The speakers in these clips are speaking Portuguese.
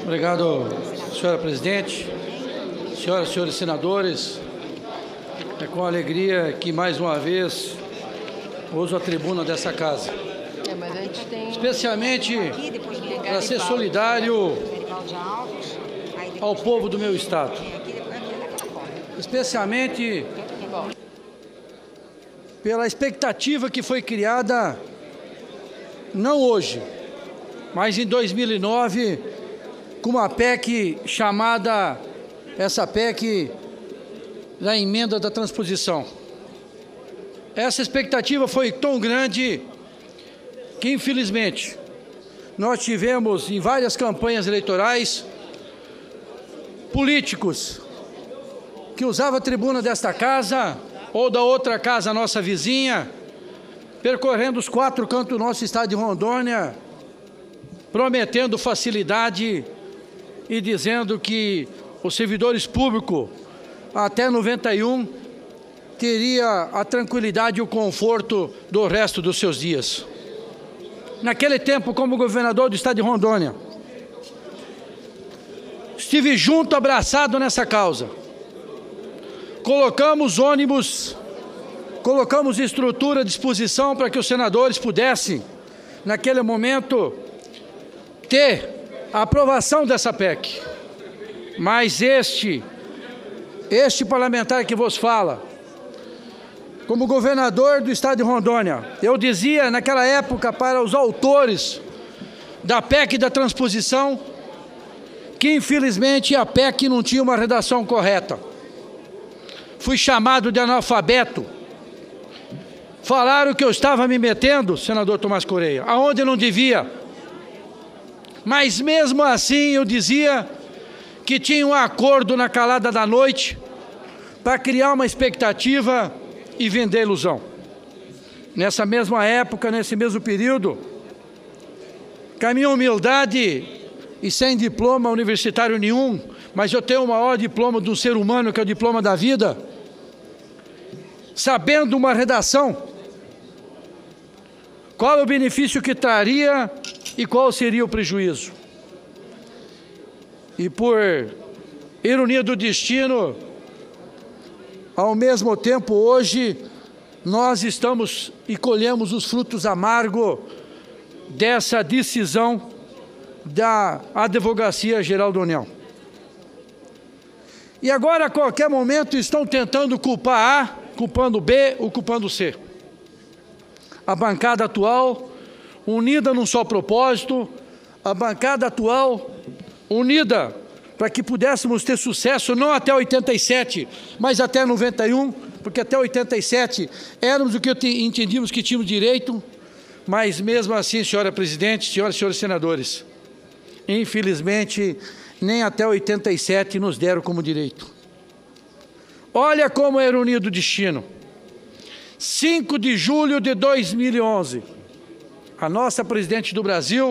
Obrigado, senhora presidente, senhoras e senhores senadores. É com alegria que, mais uma vez, uso a tribuna dessa casa. Especialmente para ser solidário ao povo do meu estado. Especialmente pela expectativa que foi criada, não hoje, mas em 2009, com uma PEC chamada, essa PEC da emenda da transposição. Essa expectativa foi tão grande que, infelizmente, nós tivemos em várias campanhas eleitorais políticos que usavam a tribuna desta casa ou da outra casa, nossa vizinha, percorrendo os 4 cantos do nosso estado de Rondônia, prometendo facilidade e dizendo que os servidores públicos, até 91, teria a tranquilidade e o conforto do resto dos seus dias. Naquele tempo, como governador do estado de Rondônia, estive junto, abraçado nessa causa. Colocamos ônibus, colocamos estrutura à disposição para que os senadores pudessem, naquele momento, ter a aprovação dessa PEC. Mas este parlamentar que vos fala, como governador do estado de Rondônia, eu dizia naquela época para os autores da PEC da transposição que, infelizmente, a PEC não tinha uma redação correta. Fui chamado de analfabeto. Falaram que eu estava me metendo, senador Tomás Correia, aonde não devia. Mas mesmo assim eu dizia que tinha um acordo na calada da noite para criar uma expectativa e vender ilusão. Nessa mesma época, nesse mesmo período, com a minha humildade e sem diploma universitário nenhum, mas eu tenho o maior diploma do ser humano, que é o diploma da vida, sabendo uma redação, qual é o benefício que traria e qual seria o prejuízo. E por ironia do destino, ao mesmo tempo, hoje, nós estamos e colhemos os frutos amargos dessa decisão da Advocacia Geral da União. E agora, a qualquer momento, estão tentando culpar A, culpando B ou culpando C. A bancada atual, unida num só propósito, a bancada atual, unida para que pudéssemos ter sucesso, não até 87, mas até 91, porque até 87 éramos o que entendíamos que tínhamos direito, mas mesmo assim, senhora presidente, senhoras e senhores senadores, infelizmente, nem até 87 nos deram como direito. Olha como é a ironia do destino. 5 de julho de 2011, a nossa presidente do Brasil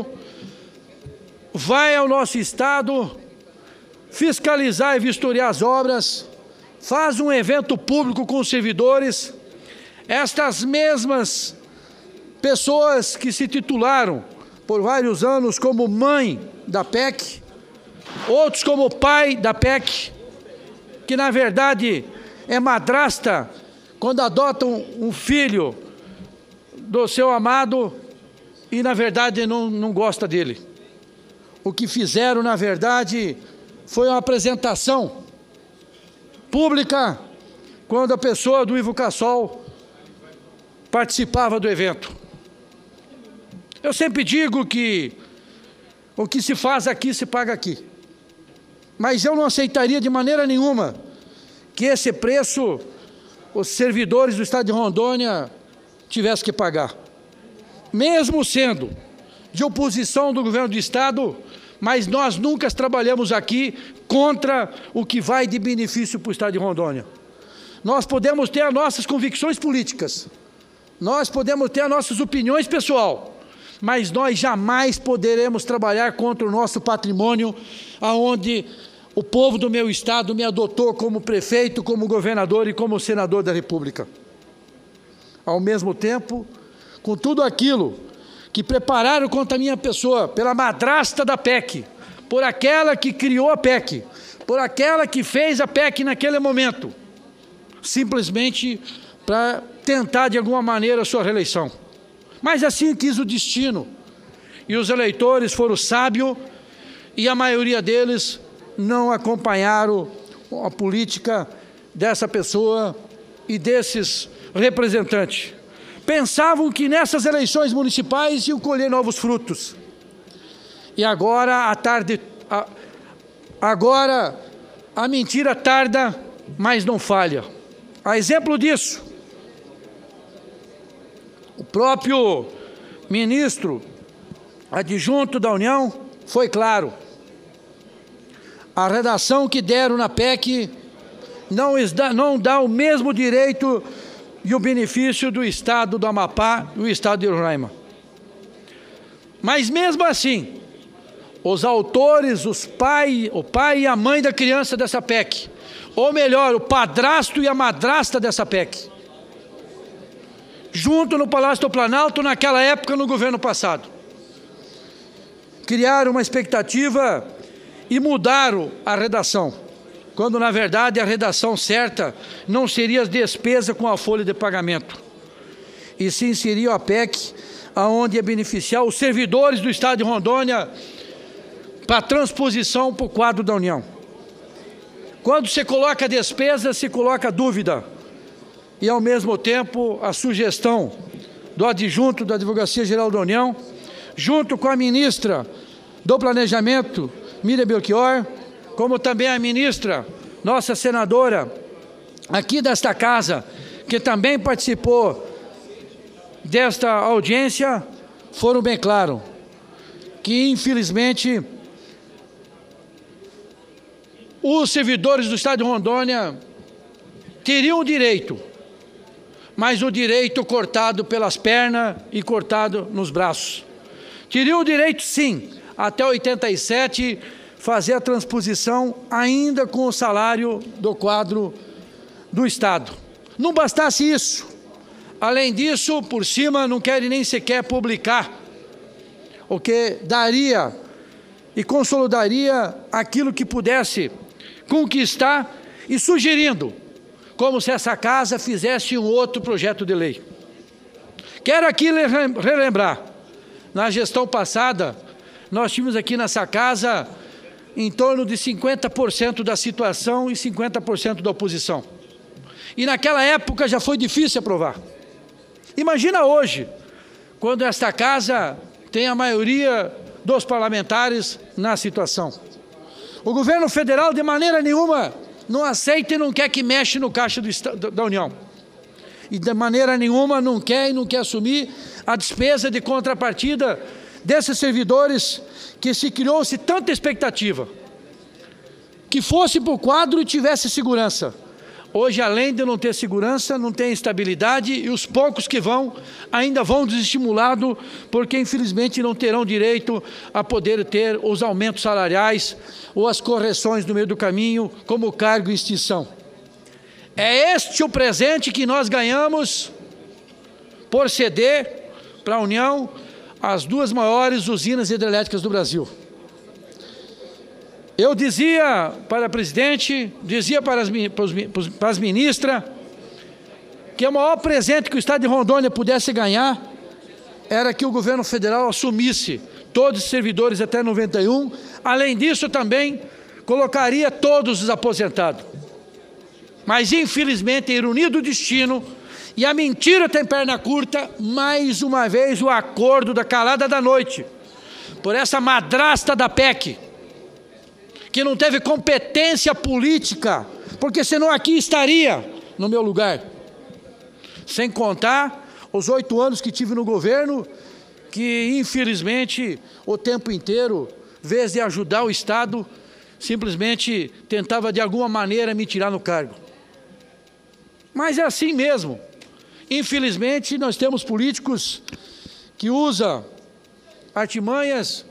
vai ao nosso estado fiscalizar e vistoriar as obras, faz um evento público com os servidores. Estas mesmas pessoas que se titularam por vários anos como mãe da PEC, outros como pai da PEC, que na verdade é madrasta quando adotam um filho do seu amado e na verdade não gosta dele. O que fizeram na verdade foi uma apresentação pública quando a pessoa do Ivo Cassol participava do evento. Eu sempre digo que o que se faz aqui, se paga aqui. Mas eu não aceitaria de maneira nenhuma que esse preço os servidores do estado de Rondônia tivessem que pagar. Mesmo sendo de oposição do governo do estado, mas nós nunca trabalhamos aqui contra o que vai de benefício para o estado de Rondônia. Nós podemos ter as nossas convicções políticas, nós podemos ter as nossas opiniões pessoal, mas nós jamais poderemos trabalhar contra o nosso patrimônio, aonde o povo do meu estado me adotou como prefeito, como governador e como senador da República. Ao mesmo tempo, com tudo aquilo que prepararam contra a minha pessoa, pela madrasta da PEC, por aquela que criou a PEC, por aquela que fez a PEC naquele momento, simplesmente para tentar de alguma maneira a sua reeleição. Mas assim quis o destino, e os eleitores foram sábios, e a maioria deles não acompanharam a política dessa pessoa e desses representantes. Pensavam que nessas eleições municipais iam colher novos frutos. E agora a mentira tarda, mas não falha. A exemplo disso, o próprio ministro adjunto da União foi claro. A redação que deram na PEC não dá o mesmo direito e o benefício do Estado do Amapá e o Estado de Roraima. Mas mesmo assim, os autores, o pai e a mãe da criança dessa PEC, ou melhor, o padrasto e a madrasta dessa PEC, junto no Palácio do Planalto, naquela época, no governo passado, criaram uma expectativa e mudaram a redação, quando na verdade a redação certa não seria a despesa com a folha de pagamento, e sim seria a PEC, aonde ia beneficiar os servidores do Estado de Rondônia para transposição para o quadro da União. Quando se coloca despesa, se coloca dúvida, e ao mesmo tempo a sugestão do adjunto da Advocacia Geral da União, junto com a ministra do Planejamento, Miriam Belchior, como também a ministra, nossa senadora, aqui desta casa, que também participou desta audiência, foram bem claros, que infelizmente os servidores do Estado de Rondônia teriam o direito, mas o direito cortado pelas pernas e cortado nos braços. Teriam o direito, sim, até 87, fazer a transposição ainda com o salário do quadro do Estado. Não bastasse isso, além disso, por cima, não querem nem sequer publicar, o que daria e consolidaria aquilo que pudesse conquistar, e sugerindo, como se essa casa fizesse um outro projeto de lei. Quero aqui relembrar, na gestão passada, nós tínhamos aqui nessa casa em torno de 50% da situação e 50% da oposição. E naquela época já foi difícil aprovar. Imagina hoje, quando esta casa tem a maioria dos parlamentares na situação. O governo federal, de maneira nenhuma, não aceita e não quer que mexa no caixa da União. E de maneira nenhuma não quer assumir a despesa de contrapartida desses servidores, que se criou-se tanta expectativa, que fosse para o quadro e tivesse segurança. Hoje, além de não ter segurança, não tem estabilidade, e os poucos que vão, ainda vão desestimulados, porque infelizmente não terão direito a poder ter os aumentos salariais ou as correções no meio do caminho, como cargo e extinção. É este o presente que nós ganhamos por ceder para a União as duas maiores usinas hidrelétricas do Brasil. Eu dizia para a presidente, dizia para as ministras, que o maior presente que o Estado de Rondônia pudesse ganhar era que o governo federal assumisse todos os servidores até 91, além disso também colocaria todos os aposentados. Mas infelizmente, a ironia do destino e a mentira tem perna curta, mais uma vez o acordo da calada da noite, por essa madrasta da PEC, que não teve competência política, porque senão aqui estaria no meu lugar. Sem contar os 8 anos que tive no governo, que infelizmente o tempo inteiro, em vez de ajudar o Estado, simplesmente tentava de alguma maneira me tirar no cargo. Mas é assim mesmo. Infelizmente nós temos políticos que usam artimanhas,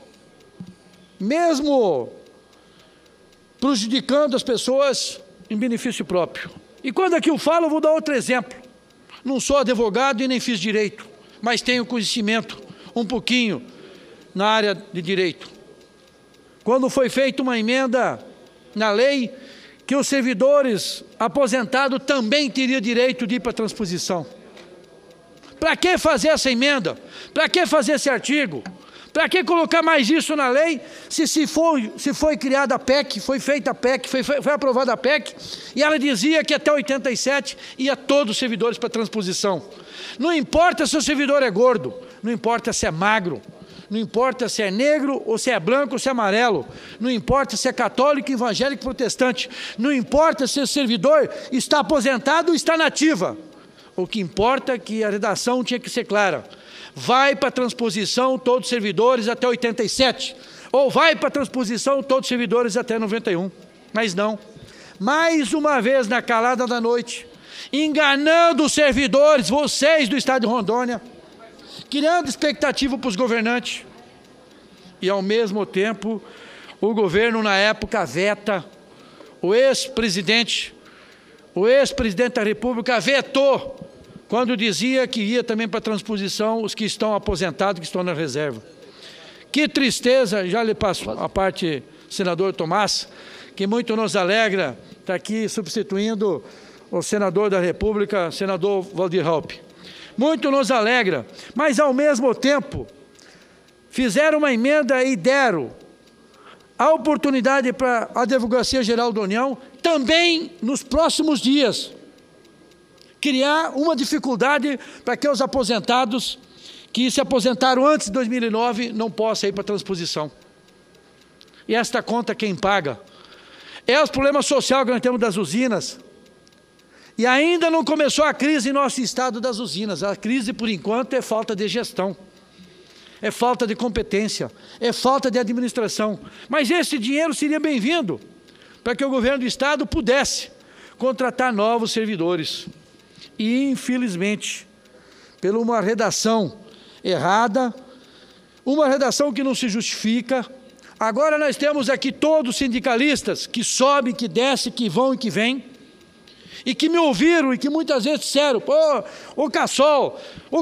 mesmo prejudicando as pessoas em benefício próprio. E quando aqui eu falo, eu vou dar outro exemplo. Não sou advogado e nem fiz direito, mas tenho conhecimento um pouquinho na área de direito. quando foi feita uma emenda na lei que os servidores aposentados também teriam direito de ir para a transposição. Para que fazer essa emenda? Para que fazer esse artigo? Para que colocar mais isso na lei, se foi criada a PEC, foi feita a PEC, foi aprovada a PEC, e ela dizia que até 87 ia todos os servidores para transposição. Não importa se o servidor é gordo, não importa se é magro, não importa se é negro, ou se é branco, ou se é amarelo, não importa se é católico, evangélico, protestante, não importa se o servidor está aposentado ou está na ativa. O que importa é que a redação tinha que ser clara. Vai para a transposição todos os servidores até 87, ou vai para a transposição todos os servidores até 91. Mas não. Mais uma vez, na calada da noite, enganando os servidores, vocês do estado de Rondônia, criando expectativa para os governantes, e ao mesmo tempo, o governo na época veta, o ex-presidente da República vetou, quando dizia que ia também para a transposição os que estão aposentados, que estão na reserva. Que tristeza, já lhe passo a parte, senador Tomás, que muito nos alegra, está aqui substituindo o senador da República, senador Valdir Raupp. Muito nos alegra, mas ao mesmo tempo, fizeram uma emenda e deram a oportunidade para a Advocacia Geral da União, também nos próximos dias, criar uma dificuldade para que os aposentados que se aposentaram antes de 2009 não possam ir para a transposição. E esta conta quem paga? É os problemas sociais que nós temos das usinas. E ainda não começou a crise em nosso estado das usinas. A crise, por enquanto, é falta de gestão, é falta de competência, é falta de administração. Mas esse dinheiro seria bem-vindo para que o governo do estado pudesse contratar novos servidores. E, infelizmente, por uma redação errada, uma redação que não se justifica, agora nós temos aqui todos sindicalistas que sobem, que descem, que vão e que vêm, e que me ouviram e que muitas vezes disseram, pô, o Cassol,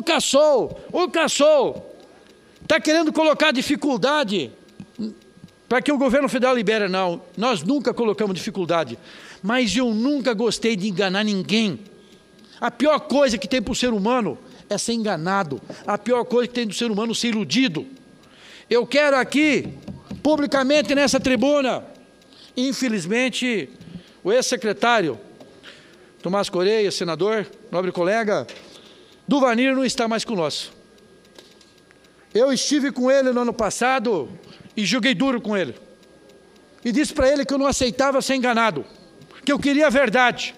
está querendo colocar dificuldade para que o governo federal libere. Não, nós nunca colocamos dificuldade, mas eu nunca gostei de enganar ninguém. A pior coisa que tem para o ser humano é ser enganado. A pior coisa que tem do ser humano é ser iludido. Eu quero aqui, publicamente nessa tribuna, infelizmente, o ex-secretário Tomás Correia, senador, nobre colega, Duvanir não está mais conosco. Eu estive com ele no ano passado e joguei duro com ele. E disse para ele que eu não aceitava ser enganado, que eu queria a verdade.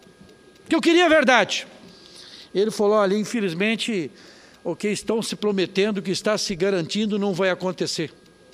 Ele falou, olha, infelizmente, o que estão se prometendo, o que está se garantindo, não vai acontecer.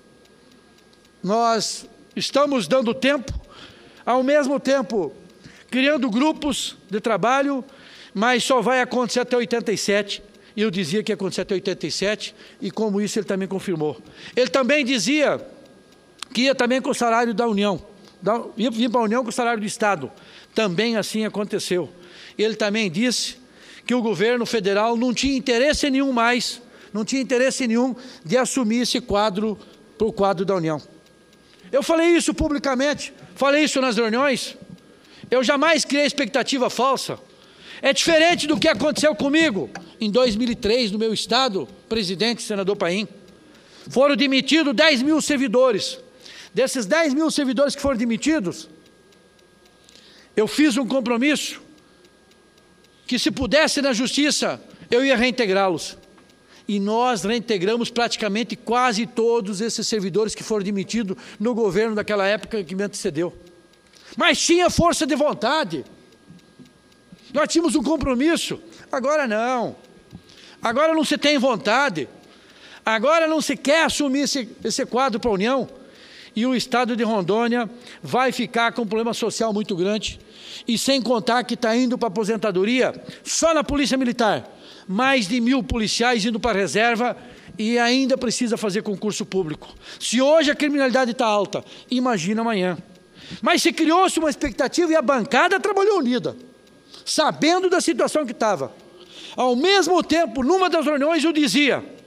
Nós estamos dando tempo, ao mesmo tempo, criando grupos de trabalho, mas só vai acontecer até 87. E eu dizia que ia acontecer até 87, e como isso ele também confirmou. Ele também dizia que ia também com o salário da União, ia vir para a União com o salário do Estado. Também assim aconteceu. Ele também disse que o governo federal não tinha interesse nenhum mais, de assumir esse quadro para o quadro da União. Eu falei isso publicamente, falei isso nas reuniões, eu jamais criei expectativa falsa. É diferente do que aconteceu comigo em 2003, no meu estado, presidente, senador Paim. Foram demitidos 10 mil servidores. Desses 10 mil servidores que foram demitidos, eu fiz um compromisso que, se pudesse na justiça, eu ia reintegrá-los. E nós reintegramos praticamente quase todos esses servidores que foram demitidos no governo daquela época que me antecedeu. Mas tinha força de vontade. Nós tínhamos um compromisso. Agora não. Agora não se tem vontade. Agora não se quer assumir esse quadro para a União. E o estado de Rondônia vai ficar com um problema social muito grande. E sem contar que está indo para a aposentadoria, só na Polícia Militar, mais de 1000 policiais indo para a reserva e ainda precisa fazer concurso público. Se hoje a criminalidade está alta, imagina amanhã. Mas se criou-se uma expectativa e a bancada trabalhou unida, sabendo da situação que estava. Ao mesmo tempo, numa das reuniões eu dizia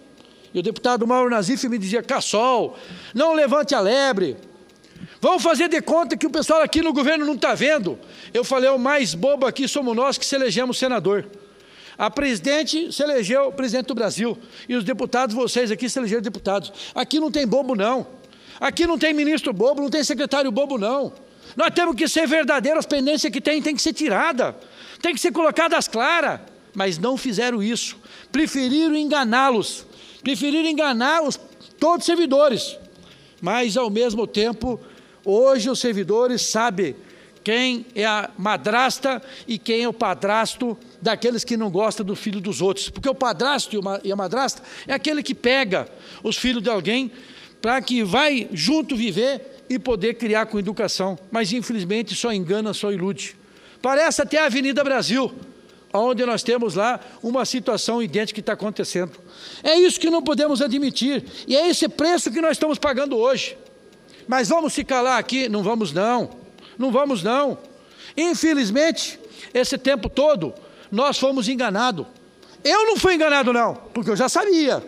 E o deputado Mauro Nazif me dizia: Cassol, não levante a lebre, vamos fazer de conta que o pessoal aqui no governo não está vendo. Eu falei: o mais bobo aqui somos nós que se elegemos senador. A presidente se elegeu presidente do Brasil, e os deputados, vocês aqui, se elegeram deputados. Aqui não tem bobo, não. Aqui não tem ministro bobo, não tem secretário bobo, não. Nós temos que ser verdadeiros, as pendências que tem que ser tirada, tem que ser colocada às claras. Mas não fizeram isso, preferiram enganá-los, preferiram enganar todos os servidores. Mas, ao mesmo tempo, hoje os servidores sabem quem é a madrasta e quem é o padrasto daqueles que não gostam do filho dos outros. Porque o padrasto e a madrasta é aquele que pega os filhos de alguém para que vai junto viver e poder criar com educação. Mas, infelizmente, só engana, só ilude. Parece até a Avenida Brasil, onde nós temos lá uma situação idêntica que está acontecendo. É isso que não podemos admitir, e é esse preço que nós estamos pagando hoje. Mas vamos se calar aqui? Não vamos não, não vamos não. Infelizmente, esse tempo todo, nós fomos enganados. Eu não fui enganado não, porque eu já sabia.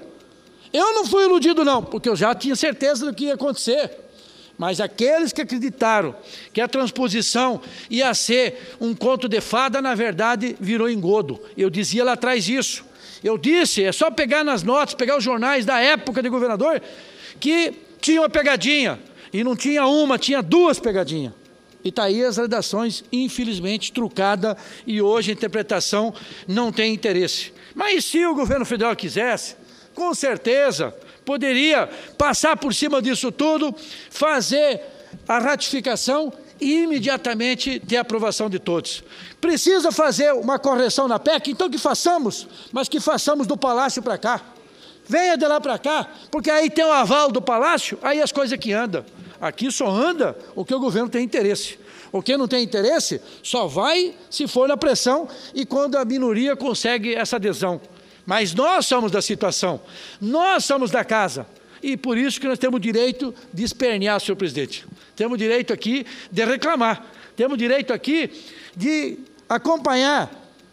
Eu não fui iludido não, porque eu já tinha certeza do que ia acontecer. Mas aqueles que acreditaram que a transposição ia ser um conto de fada, na verdade, virou engodo. Eu dizia lá atrás isso. Eu disse, é só pegar nas notas, pegar os jornais da época de governador, que tinha uma pegadinha. E não tinha uma, tinha duas pegadinhas. E está aí as redações, infelizmente, trucada, e hoje a interpretação não tem interesse. Mas se o governo federal quisesse, com certeza poderia passar por cima disso tudo, fazer a ratificação e imediatamente ter a aprovação de todos. Precisa fazer uma correção na PEC? Então que façamos, mas que façamos do Palácio para cá. Venha de lá para cá, porque aí tem o aval do Palácio, aí as coisas que andam. Aqui só anda o que o governo tem interesse. O que não tem interesse só vai se for na pressão e quando a minoria consegue essa adesão. Mas nós somos da situação, nós somos da casa. E por isso que nós temos direito de espernear, senhor presidente. Temos direito aqui de reclamar. Temos direito aqui de acompanhar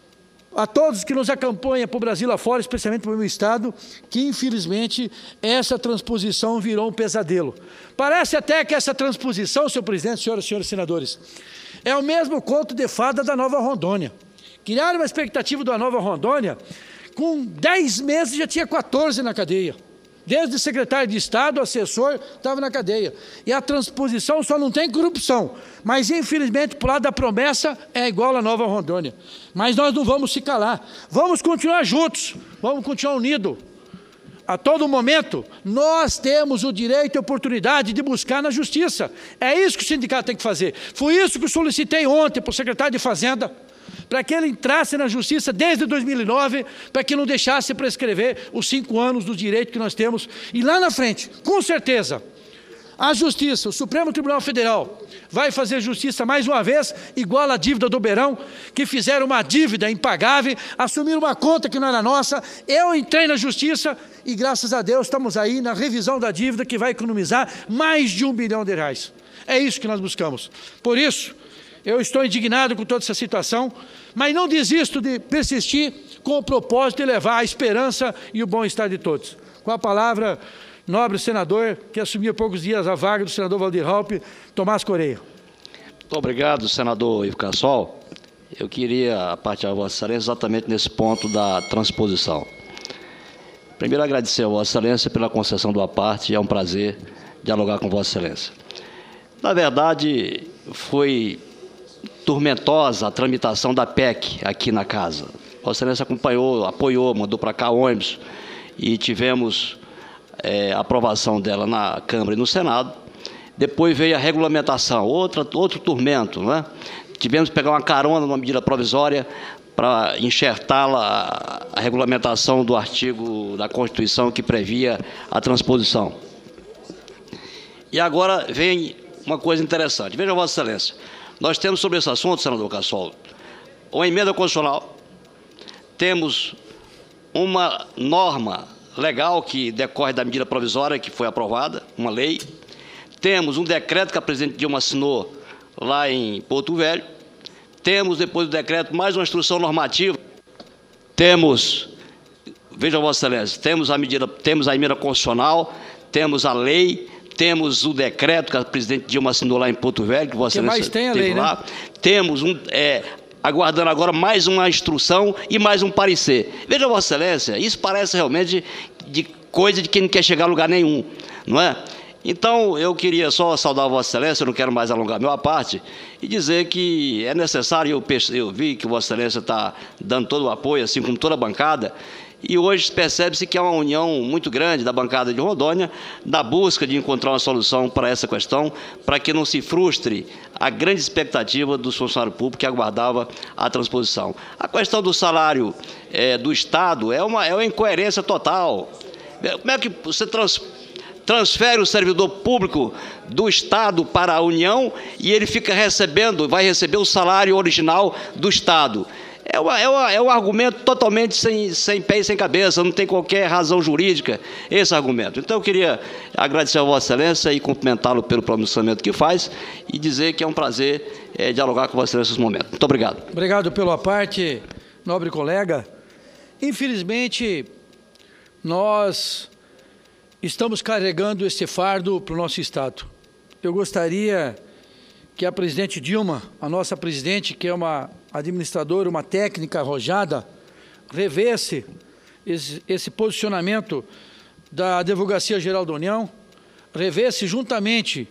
a todos que nos acompanham para o Brasil afora, especialmente para o meu estado, que infelizmente essa transposição virou um pesadelo. Parece até que essa transposição, senhor presidente, senhoras e senhores senadores, é o mesmo conto de fada da Nova Rondônia. Criaram uma expectativa da Nova Rondônia, com 10 meses já tinha 14 na cadeia. Desde secretário de Estado, assessor, estava na cadeia. E a transposição só não tem corrupção. Mas, infelizmente, para o lado da promessa, é igual a Nova Rondônia. Mas nós não vamos se calar. Vamos continuar juntos. Vamos continuar unidos. A todo momento, nós temos o direito e a oportunidade de buscar na justiça. É isso que o sindicato tem que fazer. Foi isso que eu solicitei ontem para o secretário de Fazenda, para que ele entrasse na justiça desde 2009, para que não deixasse prescrever os 5 anos do direito que nós temos. E lá na frente, com certeza, a justiça, o Supremo Tribunal Federal, vai fazer justiça mais uma vez, igual a dívida do Beirão, que fizeram uma dívida impagável, assumiram uma conta que não era nossa. Eu entrei na justiça e, graças a Deus, estamos aí na revisão da dívida que vai economizar mais de R$1 bilhão. É isso que nós buscamos. Por isso, eu estou indignado com toda essa situação, mas não desisto de persistir com o propósito de levar a esperança e o bom-estar de todos. Com a palavra, nobre senador, que assumiu há poucos dias a vaga do senador Valdir Raupp, Tomás Correia. Muito obrigado, senador Ivo Cassol. Eu queria, a parte da Vossa Excelência, exatamente nesse ponto da transposição. Primeiro, agradecer a Vossa Excelência pela concessão da parte, é um prazer dialogar com Vossa Excelência. Na verdade, foi tormentosa a tramitação da PEC aqui na casa. Vossa Excelência acompanhou, apoiou, mandou para cá ônibus e tivemos a aprovação dela na Câmara e no Senado. Depois veio a regulamentação, outro tormento, né? Tivemos que pegar uma carona numa medida provisória para enxertá-la a regulamentação do artigo da Constituição que previa a transposição. E agora vem uma coisa interessante. Veja, Vossa Excelência, nós temos sobre esse assunto, senador Cassol, uma emenda constitucional, temos uma norma legal que decorre da medida provisória que foi aprovada, uma lei, temos um decreto que a presidente Dilma assinou lá em Porto Velho, temos depois do decreto mais uma instrução normativa, temos veja, Vossa Excelência, temos a emenda constitucional, temos a lei, temos o decreto que a presidente Dilma assinou lá em Porto Velho, que Vossa Excelência mais tem a lei, lá. né? Temos aguardando agora mais uma instrução e mais um parecer. Veja, Vossa Excelência, isso parece realmente de coisa de quem não quer chegar a lugar nenhum, não é? Então, eu queria só saudar Vossa Excelência, eu não quero mais alongar a minha parte, e dizer que é necessário, eu vi que Vossa Excelência está dando todo o apoio, assim como toda a bancada, e hoje percebe-se que há uma união muito grande da bancada de Rondônia, da busca de encontrar uma solução para essa questão, para que não se frustre a grande expectativa dos funcionários públicos que aguardava a transposição. A questão do salário do Estado é uma incoerência total. Como é que você transfere o servidor público do Estado para a União e ele vai receber o salário original do Estado? É um argumento totalmente sem pé e sem cabeça, não tem qualquer razão jurídica esse argumento. Então, eu queria agradecer a Vossa Excelência e cumprimentá-lo pelo pronunciamento que faz e dizer que é um prazer dialogar com Vossa Excelência nesse momento. Muito obrigado. Obrigado pela parte, nobre colega. Infelizmente, nós estamos carregando esse fardo para o nosso Estado. Eu gostaria que a presidente Dilma, a nossa presidente, que é uma administradora, uma técnica arrojada, revesse esse posicionamento da Advocacia Geral da União, revesse juntamente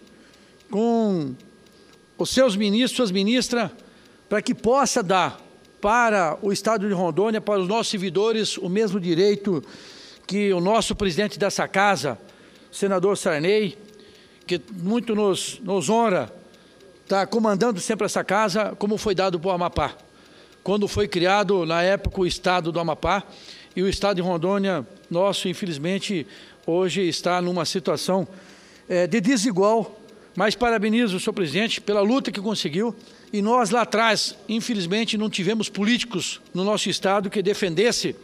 com os seus ministros, suas ministras, para que possa dar para o Estado de Rondônia, para os nossos servidores, o mesmo direito que o nosso presidente dessa casa, o senador Sarney, que muito nos honra, está comandando sempre essa casa, como foi dado para o Amapá. Quando foi criado, na época, o Estado do Amapá, e o Estado de Rondônia, nosso, infelizmente, hoje está numa situação de desigual, mas parabenizo o senhor presidente pela luta que conseguiu, e nós lá atrás, infelizmente, não tivemos políticos no nosso Estado que defendesse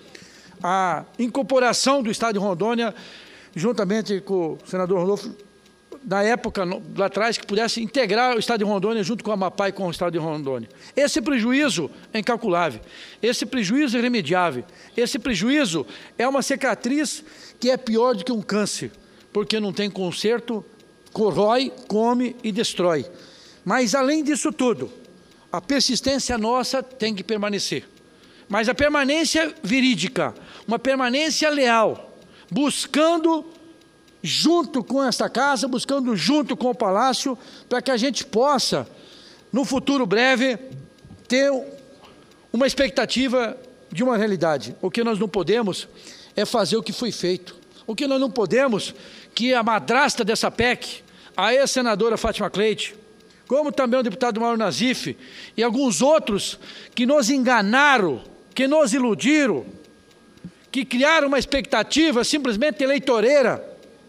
a incorporação do Estado de Rondônia, juntamente com o senador Rodolfo, na época, lá atrás, que pudesse integrar o Estado de Rondônia junto com o Amapá e com o Estado de Rondônia. Esse prejuízo é incalculável, esse prejuízo é irremediável, esse prejuízo é uma cicatriz que é pior do que um câncer, porque não tem conserto, corrói, come e destrói. Mas, além disso tudo, a persistência nossa tem que permanecer. Mas a permanência verídica, uma permanência leal, buscando junto com esta casa, buscando junto com o Palácio, para que a gente possa, no futuro breve, ter uma expectativa de uma realidade. O que nós não podemos é fazer o que foi feito. O que nós não podemos, que a madrasta dessa PEC, a ex-senadora Fátima Cleide, como também o deputado Mauro Nazif e alguns outros que nos enganaram, que nos iludiram, que criaram uma expectativa simplesmente eleitoreira,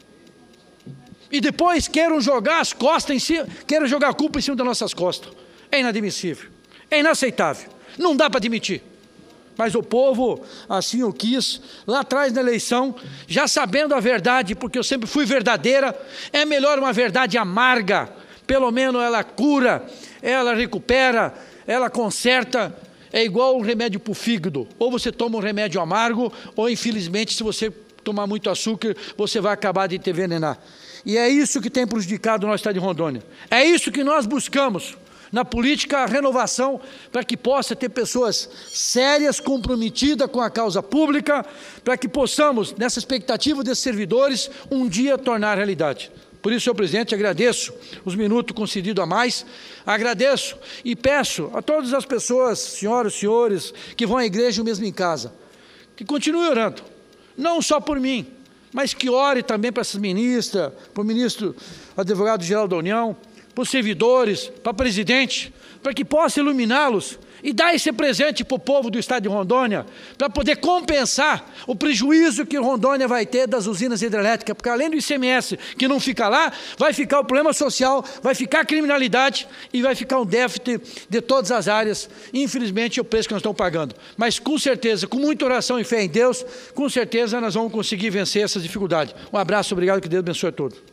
e depois queiram jogar as costas em cima, queiram jogar a culpa em cima das nossas costas. É inadmissível, é inaceitável, não dá para admitir. Mas o povo assim o quis, lá atrás na eleição, já sabendo a verdade, porque eu sempre fui verdadeira, é melhor uma verdade amarga, pelo menos ela cura, ela recupera, ela conserta, é igual um remédio para o fígado, ou você toma um remédio amargo, ou infelizmente se você tomar muito açúcar, você vai acabar de te envenenar. E é isso que tem prejudicado o nosso Estado de Rondônia. É isso que nós buscamos na política, a renovação, para que possa ter pessoas sérias, comprometidas com a causa pública, para que possamos, nessa expectativa desses servidores, um dia tornar realidade. Por isso, senhor presidente, agradeço os minutos concedidos a mais, agradeço e peço a todas as pessoas, senhoras e senhores, que vão à igreja mesmo em casa, que continuem orando, não só por mim, mas que ore também para essas ministras, para o ministro advogado-geral da União, para os servidores, para o presidente, para que possa iluminá-los e dar esse presente para o povo do Estado de Rondônia, para poder compensar o prejuízo que Rondônia vai ter das usinas hidrelétricas, porque além do ICMS que não fica lá, vai ficar o problema social, vai ficar a criminalidade e vai ficar um déficit de todas as áreas, infelizmente é o preço que nós estamos pagando. Mas com certeza, com muita oração e fé em Deus, com certeza nós vamos conseguir vencer essas dificuldades. Um abraço, obrigado, que Deus abençoe a todos.